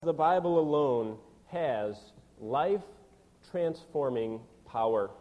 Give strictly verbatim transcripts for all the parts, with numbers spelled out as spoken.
The Bible alone has life-transforming power.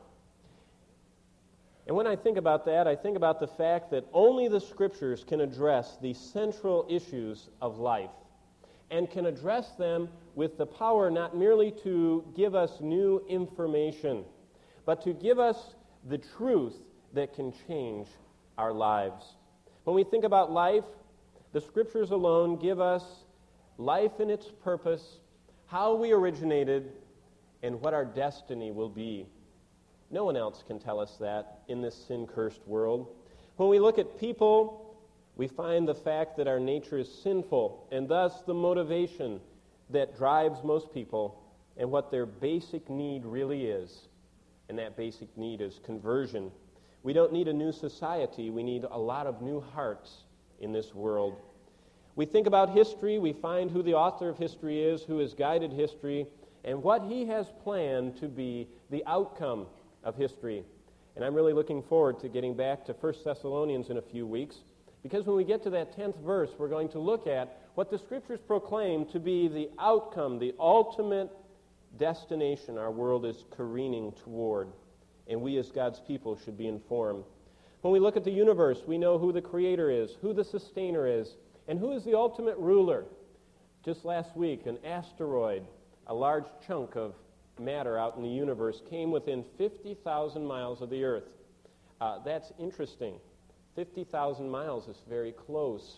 And when I think about that, I think about the fact that only the Scriptures can address the central issues of life and can address them with the power not merely to give us new information, but to give us the truth that can change our lives. When we think about life, the Scriptures alone give us life and its purpose, how we originated, and what our destiny will be. No one else can tell us that in this sin-cursed world. When we look at people, we find the fact that our nature is sinful, and thus the motivation that drives most people and what their basic need really is. And that basic need is conversion. We don't need a new society. We need a lot of new hearts in this world. We think about history, we find who the author of history is, who has guided history, and what he has planned to be the outcome of history. And I'm really looking forward to getting back to First Thessalonians in a few weeks, because when we get to that tenth verse, we're going to look at what the Scriptures proclaim to be the outcome, the ultimate destination our world is careening toward, and we as God's people should be informed. When we look at the universe, we know who the Creator is, who the Sustainer is, and who is the ultimate ruler? Just last week, an asteroid, a large chunk of matter out in the universe, came within fifty thousand miles of the Earth. Uh, that's interesting. fifty thousand miles is very close.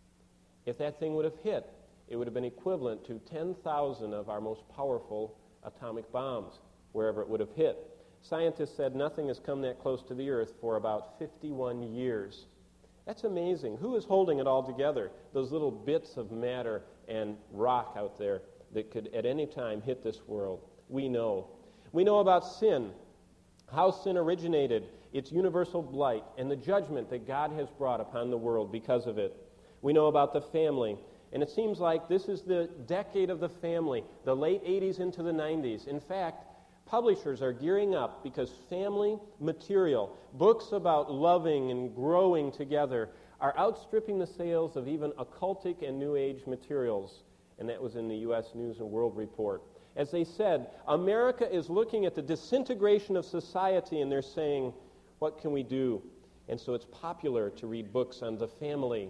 If that thing would have hit, it would have been equivalent to ten thousand of our most powerful atomic bombs, wherever it would have hit. Scientists said nothing has come that close to the Earth for about fifty-one years. That's amazing. Who is holding it all together? Those little bits of matter and rock out there that could at any time hit this world. We know. We know about sin, how sin originated, its universal blight, and the judgment that God has brought upon the world because of it. We know about the family, and it seems like this is the decade of the family, the late eighties into the nineties. In fact, publishers are gearing up because family material, books about loving and growing together, are outstripping the sales of even occultic and New Age materials. And that was in the U S News and World Report. As they said, America is looking at the disintegration of society, and they're saying, what can we do? And so it's popular to read books on the family.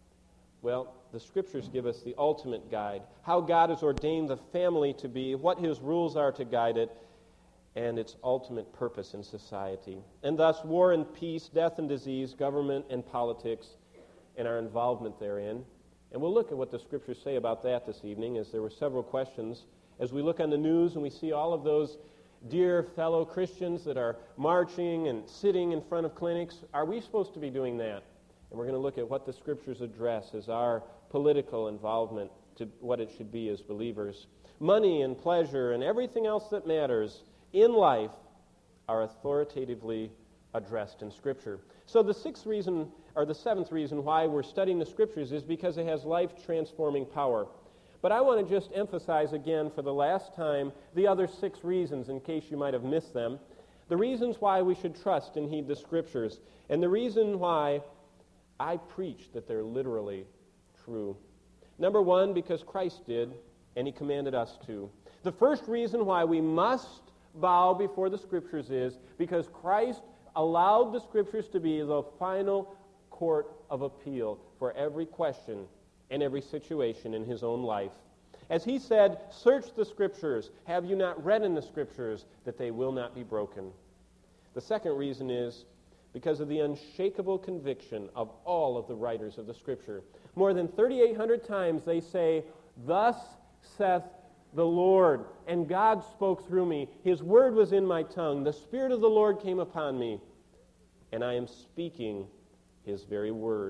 Well, the Scriptures give us the ultimate guide, how God has ordained the family to be, what His rules are to guide it, and its ultimate purpose in society. And thus, war and peace, death and disease, government and politics, and our involvement therein. And we'll look at what the Scriptures say about that this evening, as there were several questions. As we look on the news and we see all of those dear fellow Christians that are marching and sitting in front of clinics, are we supposed to be doing that? And we're going to look at what the Scriptures address as our political involvement to what it should be as believers. Money and pleasure and everything else that matters in life are authoritatively addressed in Scripture. So the sixth reason, or the seventh reason why we're studying the Scriptures is because it has life-transforming power. But I want to just emphasize again for the last time the other six reasons, in case you might have missed them. The reasons why we should trust and heed the Scriptures, and the reason why I preach that they're literally true. Number one, because Christ did, and He commanded us to. The first reason why we must bow before the Scriptures is because Christ allowed the Scriptures to be the final court of appeal for every question and every situation in His own life. As He said, search the Scriptures. Have you not read in the Scriptures that they will not be broken? The second reason is because of the unshakable conviction of all of the writers of the Scripture. More than thirty-eight hundred times they say, thus saith the Lord, and God spoke through me. His word was in my tongue. The Spirit of the Lord came upon me, and I am speaking His very word.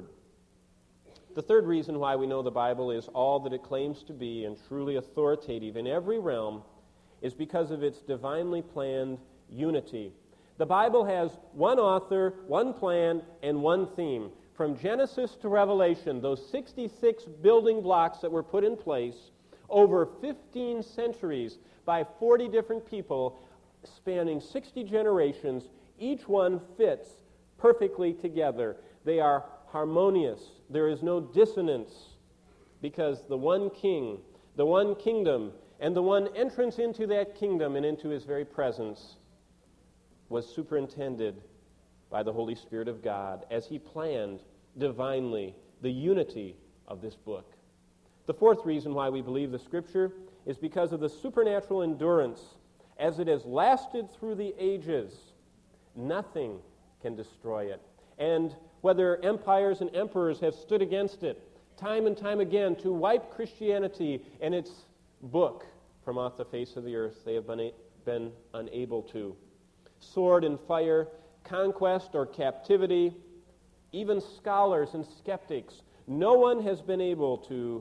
The third reason why we know the Bible is all that it claims to be and truly authoritative in every realm is because of its divinely planned unity. The Bible has one author, one plan, and one theme. From Genesis to Revelation, those sixty-six building blocks that were put in place over fifteen centuries by forty different people spanning sixty generations, each one fits perfectly together. They are harmonious. There is no dissonance because the one king, the one kingdom, and the one entrance into that kingdom and into his very presence was superintended by the Holy Spirit of God as he planned divinely the unity of this book. The fourth reason why we believe the Scripture is because of the supernatural endurance as it has lasted through the ages. Nothing can destroy it. And whether empires and emperors have stood against it time and time again to wipe Christianity and its book from off the face of the earth, they have been, a- been unable to. Sword and fire, conquest or captivity, even scholars and skeptics, no one has been able to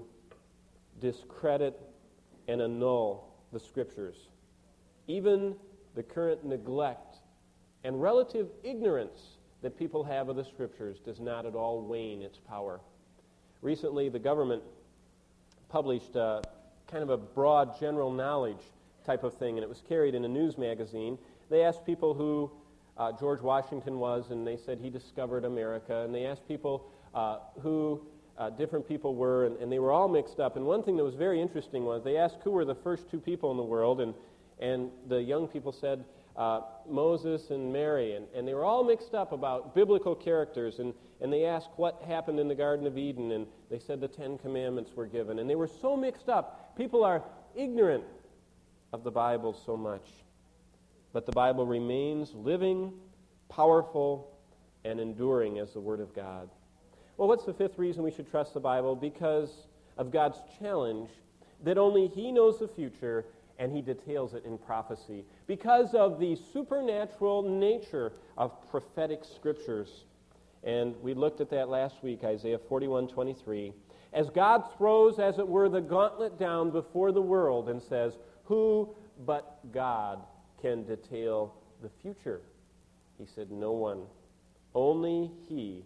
discredit and annul the Scriptures. Even the current neglect and relative ignorance that people have of the Scriptures does not at all wane its power. Recently, the government published a, kind of a broad general knowledge type of thing, and it was carried in a news magazine. They asked people who uh, George Washington was, and they said he discovered America, and they asked people uh, who uh, different people were, and, and they were all mixed up. And one thing that was very interesting was they asked who were the first two people in the world, and, and the young people said uh, Moses and Mary, and, and they were all mixed up about biblical characters, and, and they asked what happened in the Garden of Eden, and they said the Ten Commandments were given, and they were so mixed up. People are ignorant of the Bible so much. But the Bible remains living, powerful, and enduring as the Word of God. Well, what's the fifth reason we should trust the Bible? Because of God's challenge that only He knows the future and He details it in prophecy. Because of the supernatural nature of prophetic Scriptures. And we looked at that last week, Isaiah forty-one twenty-three. As God throws, as it were, the gauntlet down before the world and says, "Who but God can detail the future?" He said, "No one. Only He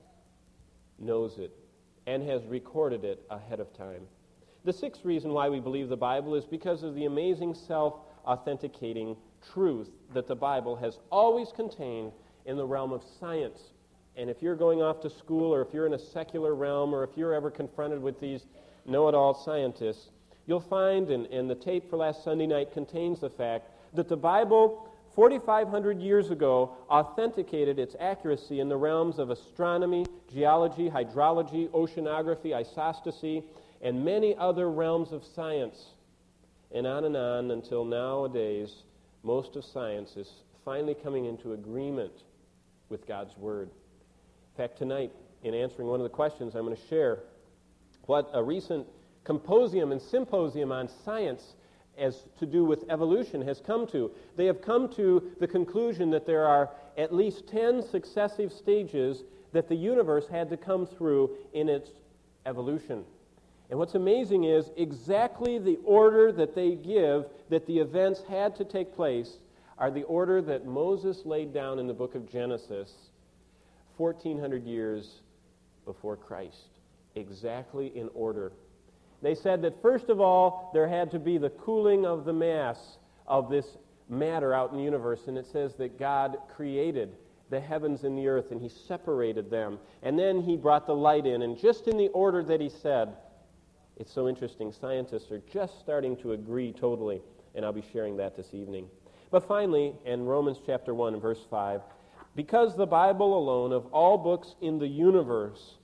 knows it and has recorded it ahead of time." The sixth reason why we believe the Bible is because of the amazing self-authenticating truth that the Bible has always contained in the realm of science. And if you're going off to school, or if you're in a secular realm, or if you're ever confronted with these know-it-all scientists, you'll find, and, and the tape for last Sunday night contains the fact that the Bible, forty-five hundred years ago, authenticated its accuracy in the realms of astronomy, geology, hydrology, oceanography, isostasy, and many other realms of science. And on and on until nowadays, most of science is finally coming into agreement with God's Word. In fact, tonight, in answering one of the questions, I'm going to share what a recent Composium and Symposium on Science as to do with evolution has come to. They have come to the conclusion that there are at least ten successive stages that the universe had to come through in its evolution. And what's amazing is exactly the order that they give that the events had to take place are the order that Moses laid down in the book of Genesis fourteen hundred years before Christ. Exactly in order. They said that first of all, there had to be the cooling of the mass of this matter out in the universe, and it says that God created the heavens and the earth, and He separated them. And then He brought the light in, and just in the order that He said, it's so interesting, scientists are just starting to agree totally, and I'll be sharing that this evening. But finally, in Romans chapter one, verse five, because the Bible alone of all books in the universe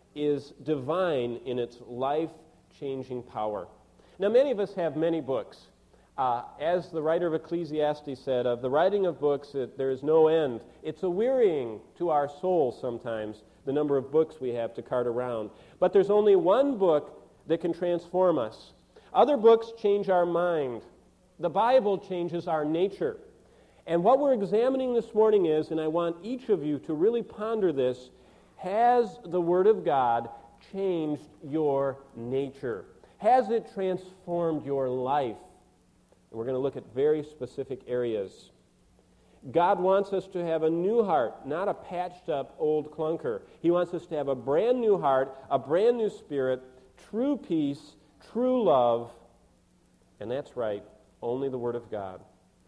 is divine in its life changing power. Now, many of us have many books. Uh, as the writer of Ecclesiastes said, of the writing of books, it, there is no end. It's a wearying to our souls sometimes, the number of books we have to cart around. But there's only one book that can transform us. Other books change our mind. The Bible changes our nature. And what we're examining this morning is, and I want each of you to really ponder this, has the Word of God changed your nature? Has it transformed your life? And we're going to look at very specific areas. God wants us to have a new heart, not a patched up old clunker. He wants us to have a brand new heart, a brand new spirit, true peace, true love, and that's right, only the Word of God.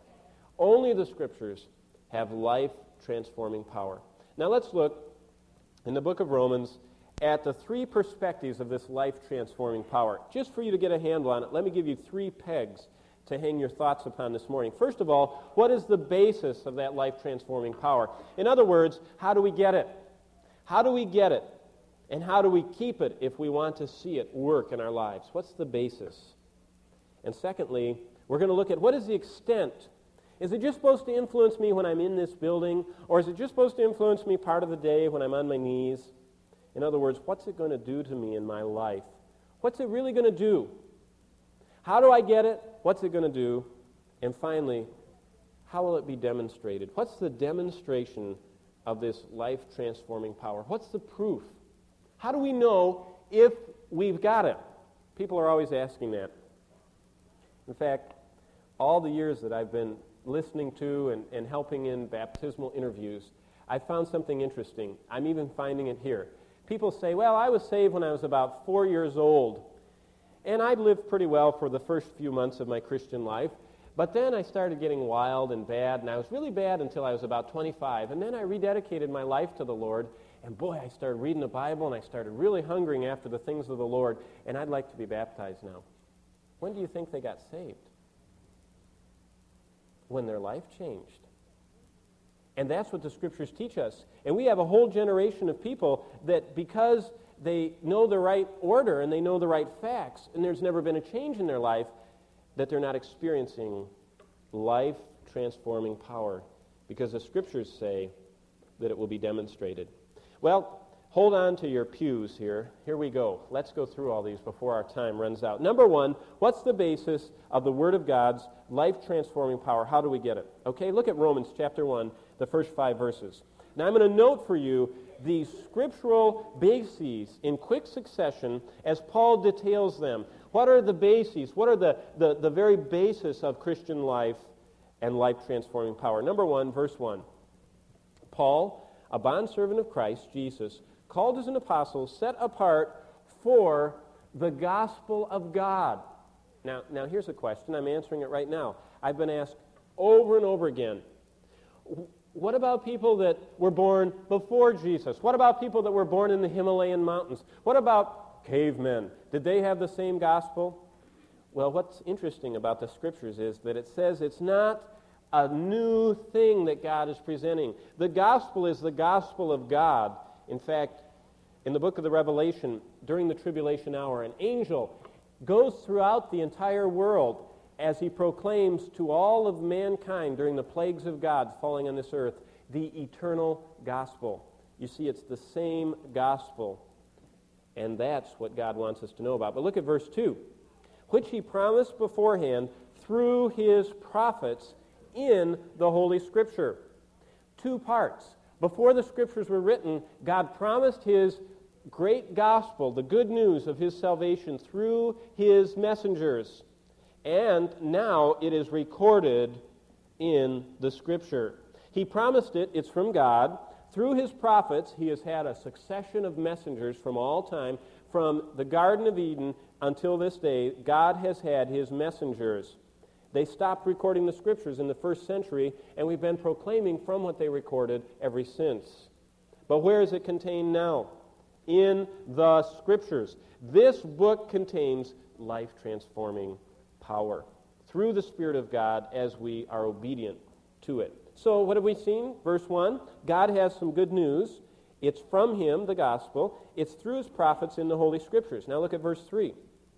Only the Scriptures have life-transforming power. Now let's look in the book of Romans at the three perspectives of this life-transforming power. Just for you to get a handle on it, let me give you three pegs to hang your thoughts upon this morning. First of all, what is the basis of that life-transforming power? In other words, how do we get it? How do we get it? And how do we keep it if we want to see it work in our lives? What's the basis? And secondly, we're going to look at what is the extent. Is it just supposed to influence me when I'm in this building? Or is it just supposed to influence me part of the day when I'm on my knees? In other words, what's it going to do to me in my life? What's it really going to do? How do I get it? What's it going to do? And finally, how will it be demonstrated? What's the demonstration of this life-transforming power? What's the proof? How do we know if we've got it? People are always asking that. In fact, all the years that I've been listening to and, and helping in baptismal interviews, I found something interesting. I'm even finding it here. People say, well, I was saved when I was about four years old, and I lived pretty well for the first few months of my Christian life, but then I started getting wild and bad, and I was really bad until I was about twenty-five, and then I rededicated my life to the Lord, and boy, I started reading the Bible, and I started really hungering after the things of the Lord, and I'd like to be baptized now. When do you think they got saved? When their life changed. And that's what the Scriptures teach us. And we have a whole generation of people that because they know the right order and they know the right facts, and there's never been a change in their life, that they're not experiencing life-transforming power, because the Scriptures say that it will be demonstrated. Well, hold on to your pews here. Here we go. Let's go through all these before our time runs out. Number one, what's the basis of the Word of God's life-transforming power? How do we get it? Okay, look at Romans chapter one, the first five verses. Now I'm going to note for you the scriptural bases in quick succession as Paul details them. What are the bases? What are the, the, the very basis of Christian life and life-transforming power? Number one, verse one. Paul, a bondservant of Christ Jesus, called as an apostle, set apart for the gospel of God. Now, now here's a question. I'm answering it right now. I've been asked over and over again, what about people that were born before Jesus? What about people that were born in the Himalayan mountains? What about cavemen? Did they have the same gospel? Well, what's interesting about the Scriptures is that it says it's not a new thing that God is presenting. The gospel is the gospel of God. In fact, in the book of the Revelation, during the tribulation hour, an angel goes throughout the entire world as he proclaims to all of mankind during the plagues of God falling on this earth the eternal gospel. You see, it's the same gospel, and that's what God wants us to know about. But look at verse two, which he promised beforehand through his prophets in the Holy Scripture. Two parts. Before the Scriptures were written, God promised his great gospel, the good news of his salvation through his messengers. And now it is recorded in the Scripture. He promised it, it's from God. Through his prophets, he has had a succession of messengers from all time. From the Garden of Eden until this day, God has had his messengers. They stopped recording the Scriptures in the first century, and we've been proclaiming from what they recorded ever since. But where is it contained now? In the Scriptures. This book contains life-transforming power through the Spirit of God as we are obedient to it. So what have we seen? Verse one, God has some good news. It's from him, the gospel. It's through his prophets in the Holy Scriptures. Now look at verse three.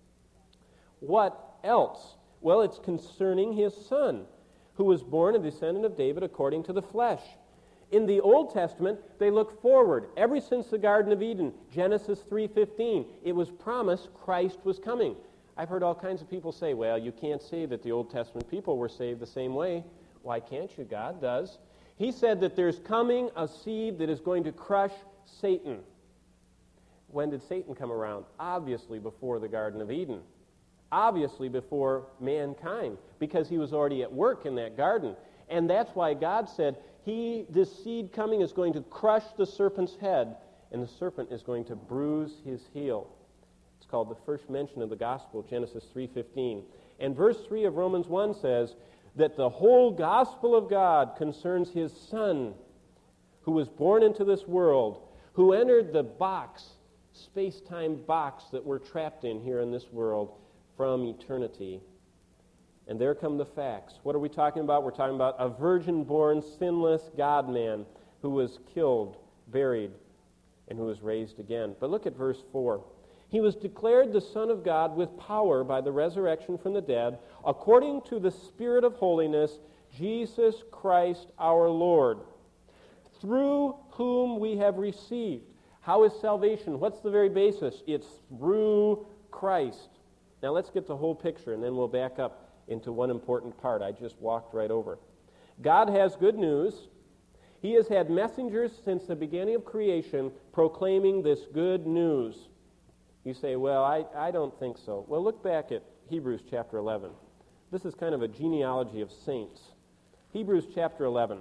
What else? Well, it's concerning his Son, who was born a descendant of David according to the flesh. In the Old Testament, they look forward. Ever since the Garden of Eden, Genesis three fifteen, it was promised Christ was coming. I've heard all kinds of people say, well, you can't say that the Old Testament people were saved the same way. Why can't you? God does. He said that there's coming a seed that is going to crush Satan. When did Satan come around? Obviously before the Garden of Eden. Obviously before mankind, because he was already at work in that garden. And that's why God said, he, this seed coming is going to crush the serpent's head, and the serpent is going to bruise his heel. It's called the first mention of the gospel, Genesis three fifteen. And verse three of Romans one says that the whole gospel of God concerns his Son, who was born into this world, who entered the box space-time box that we're trapped in here in this world from eternity. And there come the facts. What are we talking about? We're talking about a virgin-born, sinless God-man who was killed, buried, and who was raised again. But look at verse four. He was declared the Son of God with power by the resurrection from the dead, according to the Spirit of holiness, Jesus Christ our Lord, through whom we have received. How is salvation? What's the very basis? It's through Christ. Now let's get the whole picture, and then we'll back up into one important part I just walked right over. God has good news. He has had messengers since the beginning of creation proclaiming this good news. You say, well, I, I don't think so. Well, look back at Hebrews chapter eleven. This is kind of a genealogy of saints. Hebrews chapter eleven.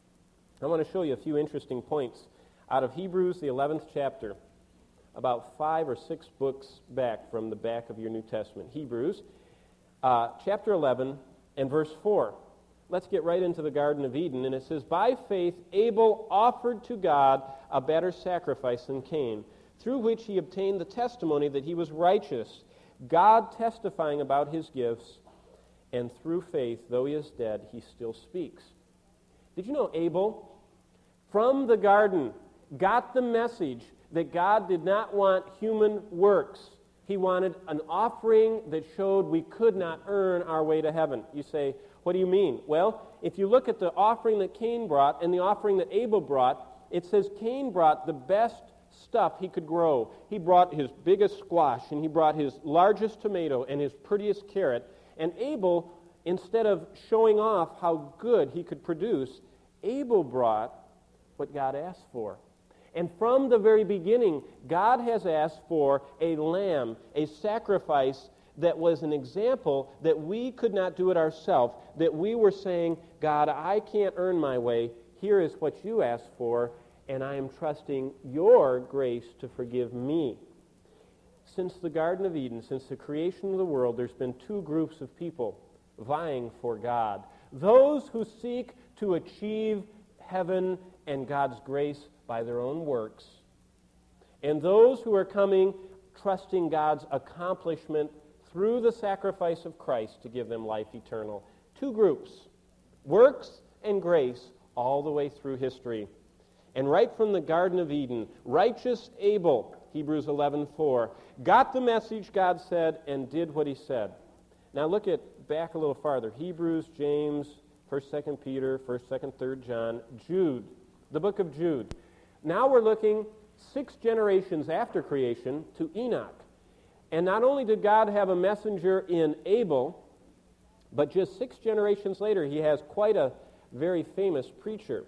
I want to show you a few interesting points out of Hebrews, the eleventh chapter, about five or six books back from the back of your New Testament. Hebrews uh, chapter eleven and verse four. Let's get right into the Garden of Eden, and it says, by faith Abel offered to God a better sacrifice than Cain, through which he obtained the testimony that he was righteous, God testifying about his gifts, and through faith, though he is dead, he still speaks. Did you know Abel, from the garden, got the message that God did not want human works? He wanted an offering that showed we could not earn our way to heaven. You say, what do you mean? Well, if you look at the offering that Cain brought and the offering that Abel brought, it says Cain brought the best stuff he could grow. He brought his biggest squash, and he brought his largest tomato and his prettiest carrot. And Abel, instead of showing off how good he could produce, Abel brought what God asked for. And from the very beginning, God has asked for a lamb, a sacrifice that was an example that we could not do it ourselves, that we were saying, God, I can't earn my way. Here is what you asked for, and I am trusting your grace to forgive me. Since the Garden of Eden, since the creation of the world, there's been two groups of people vying for God. Those who seek to achieve heaven and God's grace by their own works, and those who are coming trusting God's accomplishment through the sacrifice of Christ to give them life eternal. Two groups, works and grace, all the way through history. And right from the Garden of Eden, righteous Abel, Hebrews eleven four, got the message God said and did what he said. Now look at back a little farther. Hebrews, James, first, second Peter, first, second, third John, Jude, the book of Jude. Now we're looking six generations after creation to Enoch. And not only did God have a messenger in Abel, but just six generations later, he has quite a very famous preacher,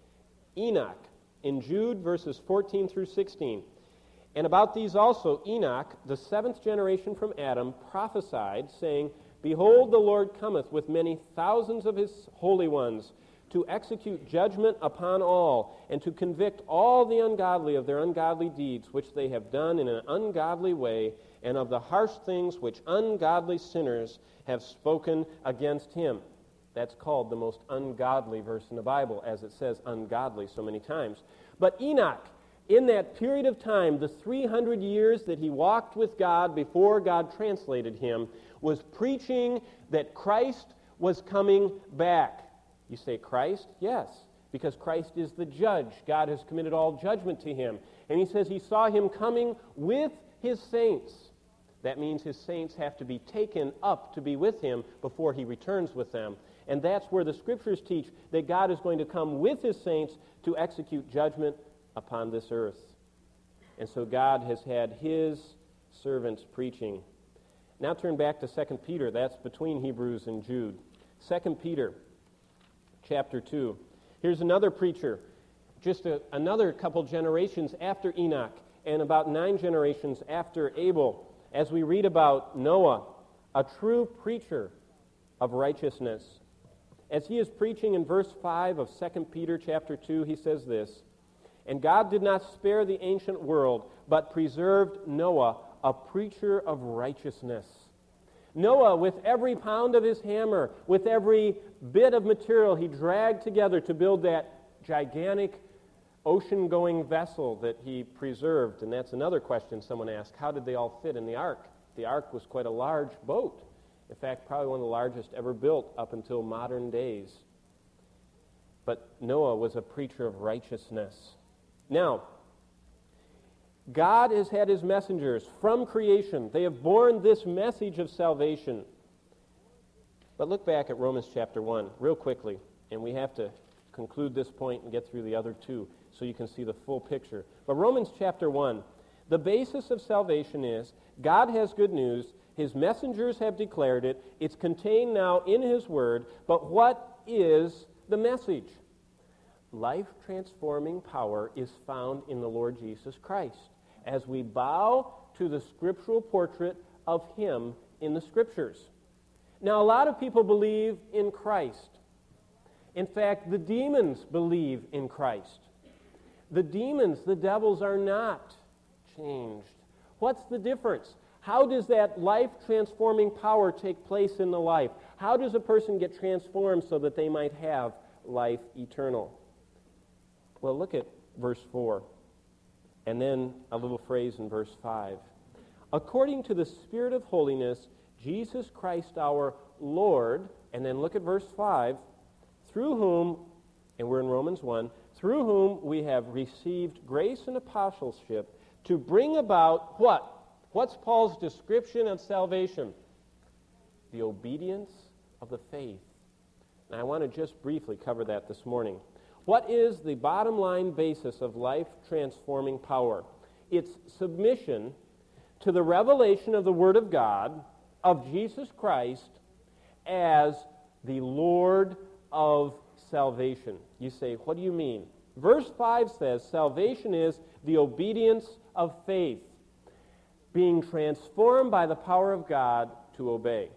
Enoch, in Jude verses fourteen through sixteen. And about these also, Enoch, the seventh generation from Adam, prophesied, saying, behold, the Lord cometh with many thousands of his holy ones, to execute judgment upon all, and to convict all the ungodly of their ungodly deeds, which they have done in an ungodly way, and of the harsh things which ungodly sinners have spoken against him. That's called the most ungodly verse in the Bible, as it says ungodly so many times. But Enoch, in that period of time, the three hundred years that he walked with God before God translated him, was preaching that Christ was coming back. You say Christ? Yes, because Christ is the judge. God has committed all judgment to him. And he says he saw him coming with his saints. That means his saints have to be taken up to be with him before he returns with them. And that's where the Scriptures teach that God is going to come with his saints to execute judgment upon this earth. And so God has had his servants preaching. Now turn back to Second Peter. That's between Hebrews and Jude. Second Peter chapter two. Here's another preacher, just a, another couple generations after Enoch and about nine generations after Abel, as we read about Noah, a true preacher of righteousness. As he is preaching in verse five of Second Peter chapter two, he says this, and God did not spare the ancient world, but preserved Noah, a preacher of righteousness. Noah, with every pound of his hammer, with every bit of material he dragged together to build that gigantic ocean-going vessel that he preserved, and that's another question someone asked. How did they all fit in the ark? The ark was quite a large boat. In fact, probably one of the largest ever built up until modern days. But Noah was a preacher of righteousness. Now, God has had his messengers from creation. They have borne this message of salvation. But look back at Romans chapter one real quickly, and we have to conclude this point and get through the other two so you can see the full picture. But Romans chapter one, the basis of salvation is God has good news. His messengers have declared it. It's contained now in his word. But what is the message? Life-transforming power is found in the Lord Jesus Christ as we bow to the scriptural portrait of him in the Scriptures. Now, a lot of people believe in Christ. In fact, the demons believe in Christ. The demons, the devils, are not changed. What's the difference? How does that life-transforming power take place in the life? How does a person get transformed so that they might have life eternal? Well, look at verse four, and then a little phrase in verse five. According to the Spirit of holiness, Jesus Christ our Lord, and then look at verse five, through whom, and we're in Romans one, through whom we have received grace and apostleship to bring about what? What's Paul's description of salvation? The obedience of the faith. And I want to just briefly cover that this morning. What is the bottom line basis of life-transforming power? It's submission to the revelation of the Word of God, of Jesus Christ, as the Lord of salvation. You say, what do you mean? Verse five says, salvation is the obedience of faith, being transformed by the power of God to obey.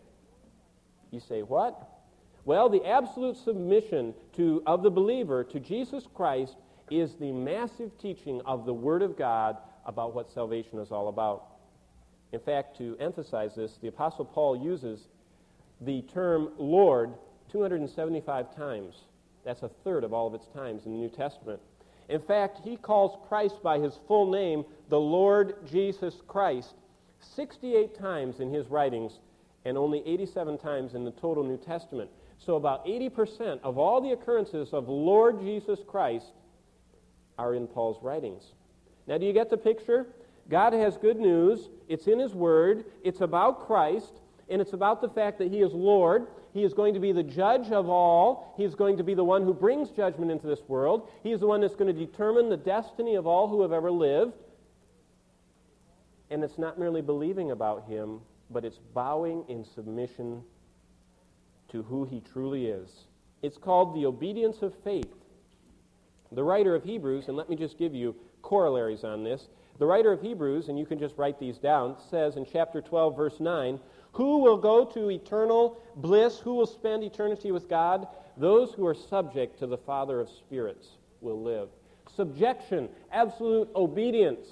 You say, what? Well, the absolute submission to, of the believer to Jesus Christ is the massive teaching of the Word of God about what salvation is all about. In fact, to emphasize this, the Apostle Paul uses the term Lord two hundred seventy-five times. That's a third of all of its times in the New Testament. In fact, he calls Christ by his full name, the Lord Jesus Christ, sixty-eight times in his writings and only eighty-seven times in the total New Testament. So about eighty percent of all the occurrences of Lord Jesus Christ are in Paul's writings. Now, do you get the picture? God has good news. It's in his word. It's about Christ, and it's about the fact that he is Lord. He is going to be the judge of all. He is going to be the one who brings judgment into this world. He is the one that's going to determine the destiny of all who have ever lived. And it's not merely believing about him, but it's bowing in submission to who he truly is. It's called the obedience of faith. The writer of Hebrews, and let me just give you corollaries on this, the writer of Hebrews, and you can just write these down, says in chapter twelve, verse nine, who will go to eternal bliss? Who will spend eternity with God? Those who are subject to the Father of spirits will live. Subjection, absolute obedience.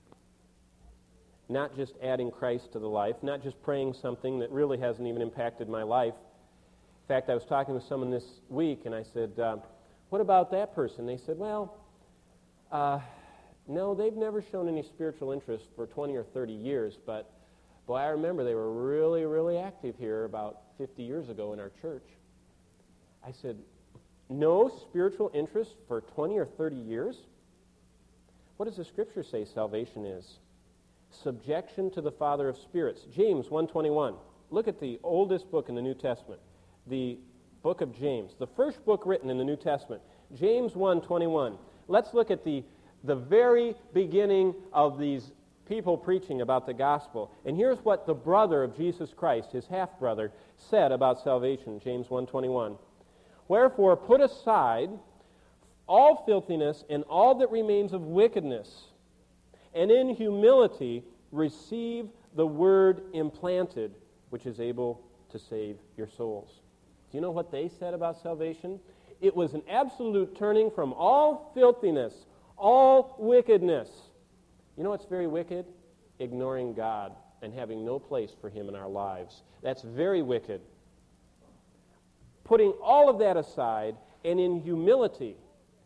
Not just adding Christ to the life, not just praying something that really hasn't even impacted my life. In fact, I was talking with someone this week, and I said, uh, what about that person? They said, well, uh, no, they've never shown any spiritual interest for twenty or thirty years, but boy, I remember they were really, really active here about fifty years ago in our church. I said, no spiritual interest for twenty or thirty years? What does the Scripture say salvation is? Subjection to the Father of spirits. James one twenty-one. Look at the oldest book in the New Testament, the book of James, the first book written in the New Testament. James one twenty-one. Let's look at the, the very beginning of these people preaching about the gospel. And here's what the brother of Jesus Christ, his half-brother, said about salvation, James one twenty-one. Wherefore put aside all filthiness and all that remains of wickedness, and in humility receive the word implanted, which is able to save your souls. Do you know what they said about salvation? It was an absolute turning from all filthiness, all wickedness. You know what's very wicked? Ignoring God and having no place for him in our lives. That's very wicked. Putting all of that aside and in humility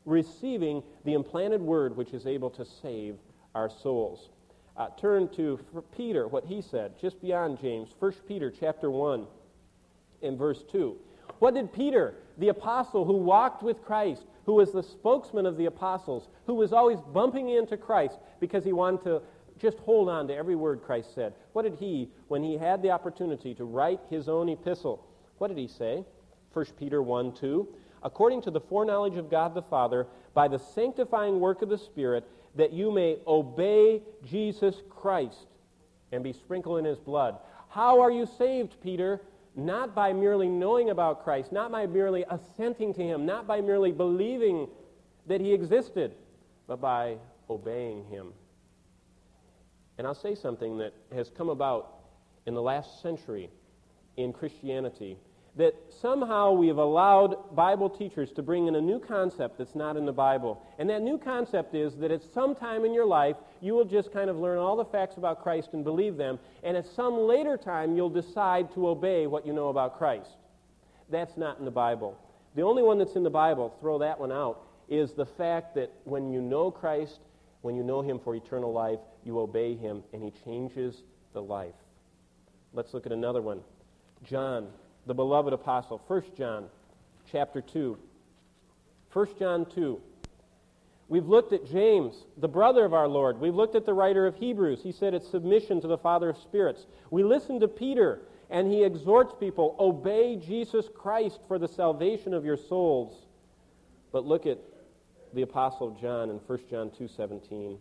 receiving the implanted word which is able to save our souls. Uh, turn to Peter, what he said, just beyond James, First Peter chapter one and verse two. What did Peter, the apostle who walked with Christ, who was the spokesman of the apostles, who was always bumping into Christ because he wanted to just hold on to every word Christ said, what did he, when he had the opportunity to write his own epistle, what did he say? First Peter one two, according to the foreknowledge of God the Father, by the sanctifying work of the Spirit, that you may obey Jesus Christ and be sprinkled in his blood. How are you saved, Peter? Not by merely knowing about Christ, not by merely assenting to him, not by merely believing that he existed, but by obeying him. And I'll say something that has come about in the last century in Christianity, that somehow we have allowed Bible teachers to bring in a new concept that's not in the Bible. And that new concept is that at some time in your life, you will just kind of learn all the facts about Christ and believe them, and at some later time, you'll decide to obey what you know about Christ. That's not in the Bible. The only one that's in the Bible, throw that one out, is the fact that when you know Christ, when you know him for eternal life, you obey him, and he changes the life. Let's look at another one. John, the beloved apostle, First John chapter two. First John two. We've looked at James, the brother of our Lord. We've looked at the writer of Hebrews. He said it's submission to the Father of spirits. We listened to Peter, and he exhorts people, obey Jesus Christ for the salvation of your souls. But look at the apostle John in First John two seventeen.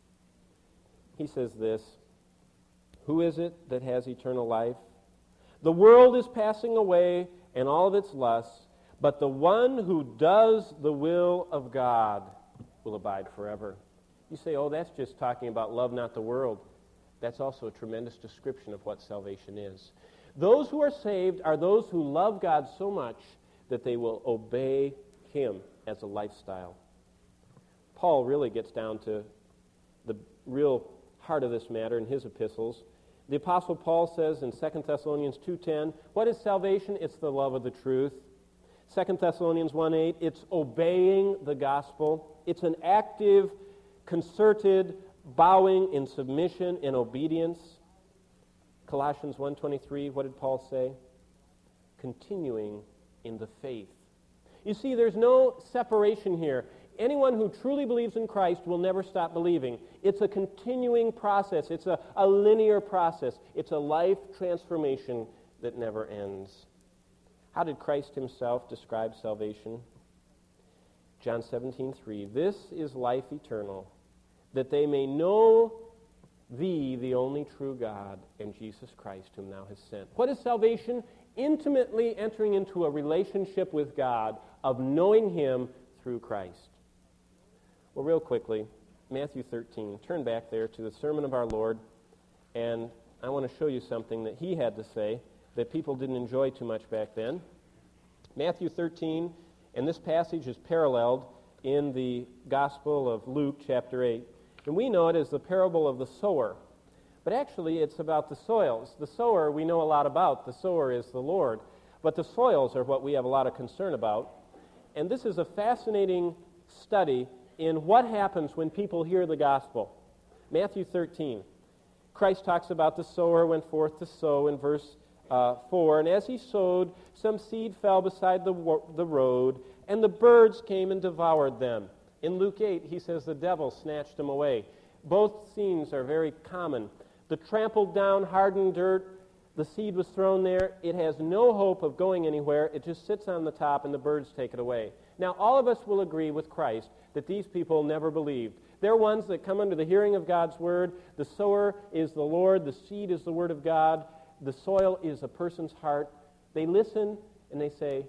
He says this, who is it that has eternal life? The world is passing away and all of its lusts, but the one who does the will of God will abide forever. You say, oh, that's just talking about love, not the world. That's also a tremendous description of what salvation is. Those who are saved are those who love God so much that they will obey him as a lifestyle. Paul really gets down to the real heart of this matter in his epistles. The Apostle Paul says in Second Thessalonians two ten, what is salvation? It's the love of the truth. Second Thessalonians one eight, it's obeying the gospel. It's an active, concerted bowing in submission and obedience. Colossians one twenty-three, what did Paul say? Continuing in the faith. You see, there's no separation here. Anyone who truly believes in Christ will never stop believing. It's a continuing process. It's a, a linear process. It's a life transformation that never ends. How did Christ himself describe salvation? John seventeen three, this is life eternal, that they may know thee, the only true God, and Jesus Christ, whom thou hast sent. What is salvation? Intimately entering into a relationship with God of knowing him through Christ. Well, real quickly, Matthew thirteen. Turn back there to the sermon of our Lord, and I want to show you something that he had to say that people didn't enjoy too much back then. Matthew thirteen, and this passage is paralleled in the Gospel of Luke, chapter eight. And we know it as the parable of the sower. But actually, it's about the soils. The sower we know a lot about. The sower is the Lord. But the soils are what we have a lot of concern about. And this is a fascinating study in what happens when people hear the gospel. Matthew thirteen. Christ talks about the sower went forth to sow in verse uh, four. And as he sowed, some seed fell beside the, the road, and the birds came and devoured them. In Luke eight, he says the devil snatched them away. Both scenes are very common. The trampled down, hardened dirt, the seed was thrown there. It has no hope of going anywhere. It just sits on the top, and the birds take it away. Now, all of us will agree with Christ that these people never believed. They're ones that come under the hearing of God's word. The sower is the Lord. The seed is the word of God. The soil is a person's heart. They listen, and they say,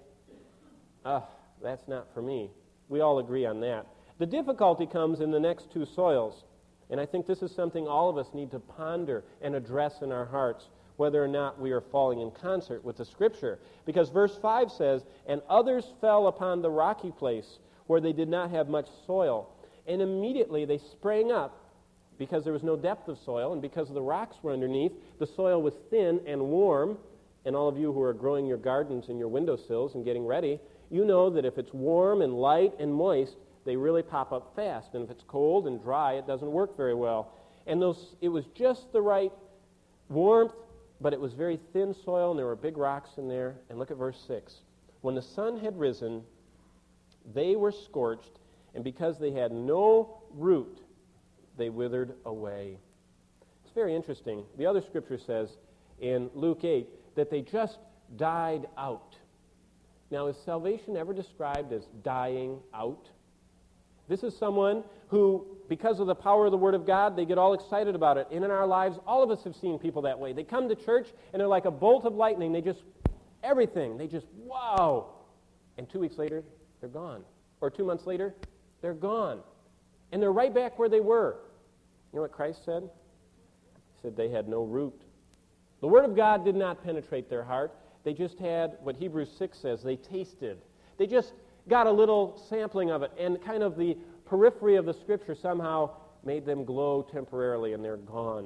ah, that's not for me. We all agree on that. The difficulty comes in the next two soils, and I think this is something all of us need to ponder and address in our hearts, whether or not we are falling in concert with the Scripture. Because verse five says, and others fell upon the rocky place where they did not have much soil, and immediately they sprang up because there was no depth of soil, and because the rocks were underneath, the soil was thin and warm. And all of you who are growing your gardens and your windowsills and getting ready, you know that if it's warm and light and moist, they really pop up fast. And if it's cold and dry, it doesn't work very well. And those, it was just the right warmth, but it was very thin soil, and there were big rocks in there. And look at verse six. When the sun had risen, they were scorched, and because they had no root, they withered away. It's very interesting. The other scripture says in Luke eight that they just died out. Now, is salvation ever described as dying out? This is someone who, because of the power of the Word of God, they get all excited about it. And in our lives, all of us have seen people that way. They come to church, and they're like a bolt of lightning. They just, everything, they just, wow. And two weeks later, they're gone. Or two months later, they're gone. And they're right back where they were. You know what Christ said? He said they had no root. The Word of God did not penetrate their heart. They just had what Hebrews six says, they tasted. They just got a little sampling of it, and kind of the periphery of the Scripture somehow made them glow temporarily, and they're gone.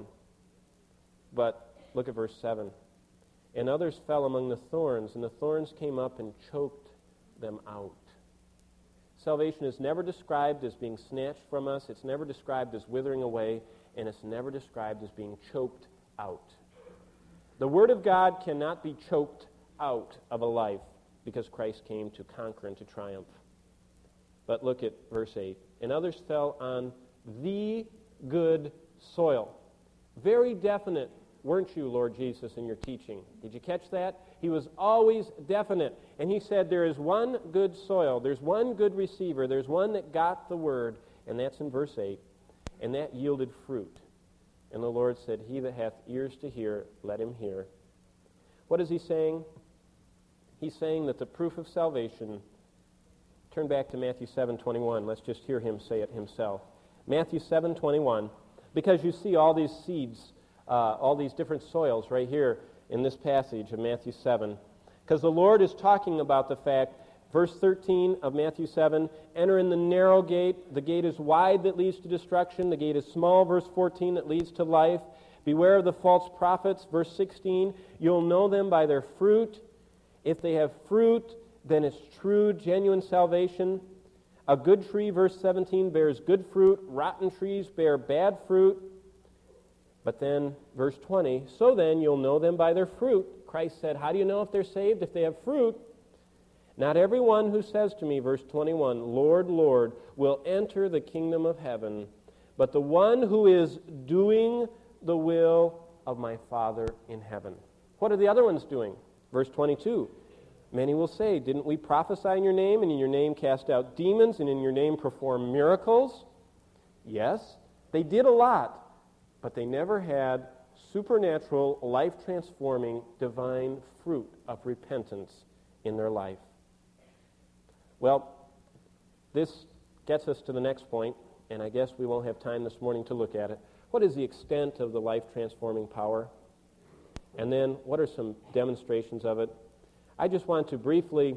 But look at verse seven. And others fell among the thorns, and the thorns came up and choked them out. Salvation is never described as being snatched from us. It's never described as withering away, and it's never described as being choked out. The Word of God cannot be choked out of a life because Christ came to conquer and to triumph. But look at verse eight. And others fell on the good soil. Very definite, weren't you, Lord Jesus, in your teaching? Did you catch that? He was always definite. And he said there is one good soil. There's one good receiver. There's one that got the Word. And that's in verse eight. And that yielded fruit. And the Lord said, he that hath ears to hear, let him hear. What is he saying? He's saying that the proof of salvation, turn back to Matthew seven twenty-one. Let's just hear him say it himself. Matthew seven twenty-one, because you see all these seeds, uh, all these different soils right here in this passage of Matthew seven. Because the Lord is talking about the fact, verse thirteen of Matthew seven, enter in the narrow gate. The gate is wide that leads to destruction. The gate is small, verse fourteen, that leads to life. Beware of the false prophets, verse sixteen. You'll know them by their fruit. If they have fruit, then it's true, genuine salvation. A good tree, verse seventeen, bears good fruit. Rotten trees bear bad fruit. But then, verse twenty, so then you'll know them by their fruit. Christ said, how do you know if they're saved? If they have fruit. Not everyone who says to me, verse twenty-one, Lord, Lord, will enter the kingdom of heaven, but the one who is doing the will of my Father in heaven. What are the other ones doing? Verse twenty-two, many will say, didn't we prophesy in your name, and in your name cast out demons, and in your name perform miracles? Yes, they did a lot, but they never had supernatural, life-transforming, divine fruit of repentance in their life. Well, this gets us to the next point, and I guess we won't have time this morning to look at it. What is the extent of the life-transforming power? And then what are some demonstrations of it? I just want to briefly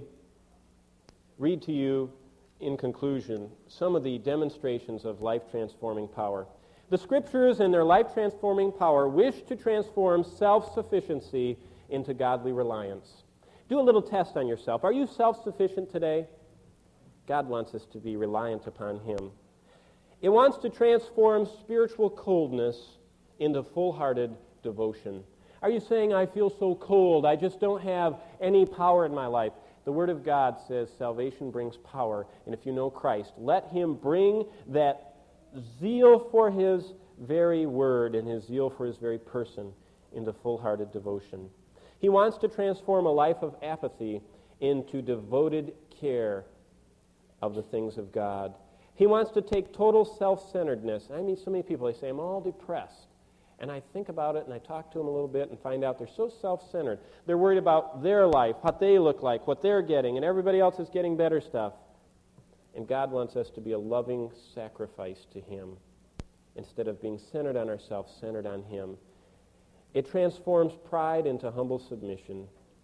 read to you, in conclusion, some of the demonstrations of life-transforming power. The Scriptures and their life-transforming power wish to transform self-sufficiency into godly reliance. Do a little test on yourself. Are you self-sufficient today? God wants us to be reliant upon Him. It wants to transform spiritual coldness into full-hearted devotion. Are you saying, I feel so cold, I just don't have any power in my life? The Word of God says salvation brings power, and if you know Christ, let Him bring that zeal for His very Word and His zeal for His very person into full-hearted devotion. He wants to transform a life of apathy into devoted care of the things of God. He wants to take total self-centeredness. I mean, so many people, they say, I'm all depressed. And I think about it, and I talk to them a little bit and find out they're so self-centered. They're worried about their life, what they look like, what they're getting, and everybody else is getting better stuff. And God wants us to be a loving sacrifice to Him instead of being centered on ourselves, centered on Him. It transforms pride into humble submission.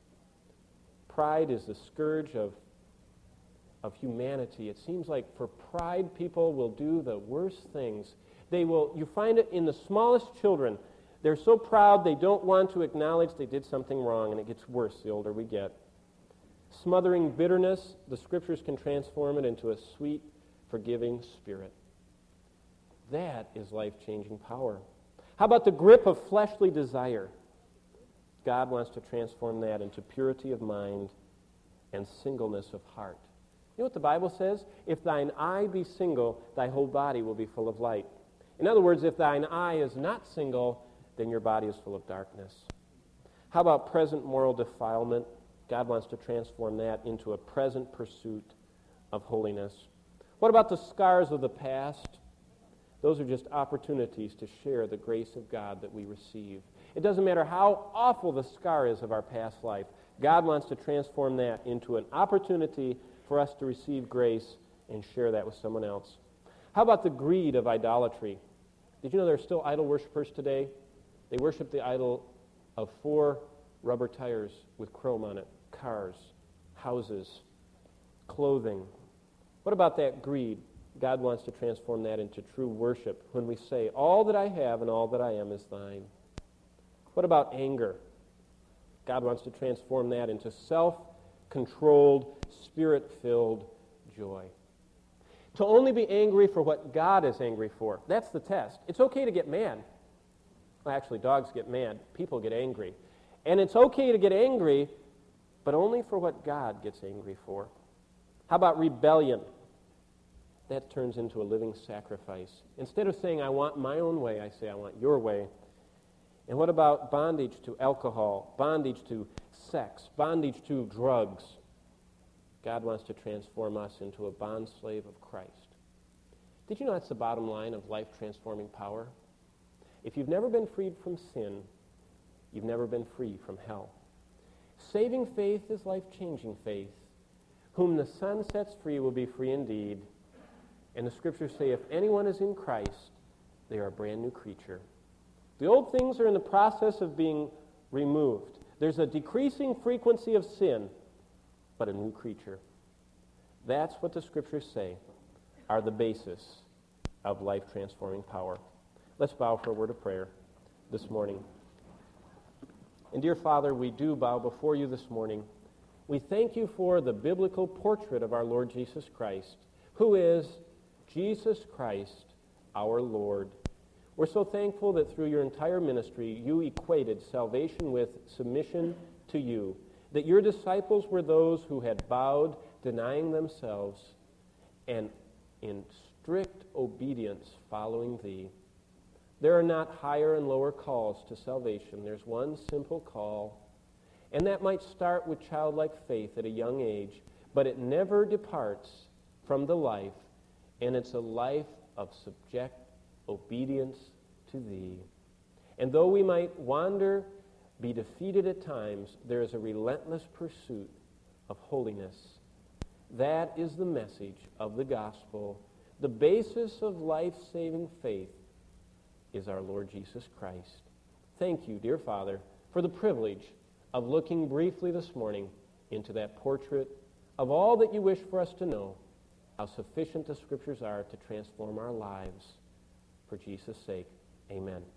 Pride is the scourge of, of humanity. It seems like for pride, people will do the worst things. They will, you find it in the smallest children. They're so proud they don't want to acknowledge they did something wrong, and it gets worse the older we get. Smothering bitterness, the Scriptures can transform it into a sweet forgiving Spirit. That is life-changing power. How about the grip of fleshly desire? God wants to transform that into purity of mind and singleness of heart. You know what the Bible says? If thine eye be single, thy whole body will be full of light. In other words, if thine eye is not single, then your body is full of darkness. How about present moral defilement? God wants to transform that into a present pursuit of holiness. What about the scars of the past? Those are just opportunities to share the grace of God that we receive. It doesn't matter how awful the scar is of our past life. God wants to transform that into an opportunity for us to receive grace and share that with someone else. How about the greed of idolatry? Did you know there are still idol worshipers today? They worship the idol of four rubber tires with chrome on it, cars, houses, clothing. What about that greed? God wants to transform that into true worship when we say, all that I have and all that I am is thine. What about anger? God wants to transform that into self-controlled, spirit-filled joy. To only be angry for what God is angry for. That's the test. It's okay to get mad. Well, actually, dogs get mad. People get angry. And it's okay to get angry, but only for what God gets angry for. How about rebellion? That turns into a living sacrifice. Instead of saying, I want my own way, I say, I want your way. And what about bondage to alcohol, bondage to sex, bondage to drugs? God wants to transform us into a bondslave of Christ. Did you know that's the bottom line of life-transforming power? If you've never been freed from sin, you've never been free from hell. Saving faith is life-changing faith. Whom the Son sets free will be free indeed. And the Scriptures say, if anyone is in Christ, they are a brand new creature. The old things are in the process of being removed. There's a decreasing frequency of sin, but a new creature. That's what the Scriptures say are the basis of life-transforming power. Let's bow for a word of prayer this morning. And dear Father, we do bow before you this morning. We thank you for the biblical portrait of our Lord Jesus Christ, who is Jesus Christ, our Lord. We're so thankful that through your entire ministry, you equated salvation with submission to you, that your disciples were those who had bowed, denying themselves, and in strict obedience following thee. There are not higher and lower calls to salvation. There's one simple call, and that might start with childlike faith at a young age, but it never departs from the life, and it's a life of subject obedience to thee. And though we might wander, be defeated at times, there is a relentless pursuit of holiness. That is the message of the gospel. The basis of life-saving faith is our Lord Jesus Christ. Thank you, dear Father, for the privilege of looking briefly this morning into that portrait of all that you wish for us to know, how sufficient the Scriptures are to transform our lives. For Jesus' sake, amen.